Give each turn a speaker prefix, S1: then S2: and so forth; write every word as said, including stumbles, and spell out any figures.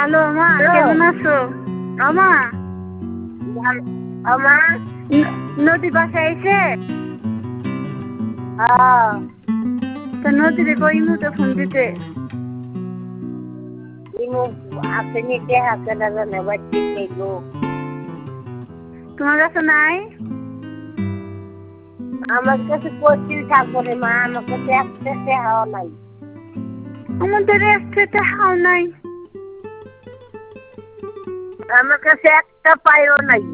S1: Hello মা, কেমন আছো? আমা
S2: আমা
S1: নদী বাসায় এসে তো নদীরে কইমু তো ফোন দিতে
S2: ইমু আপনি কে হাতে দাদা নেবার ঠিক গো
S1: তোমার কাছে নাই?
S2: আমার কাছে পঁচিশ থাকবো রে মা, আমার কাছে একসাথে হাওয়া নাই।
S1: আমাদের একসাথে হাও নাই,
S2: আমার কাছে একটা পায়ও নাই।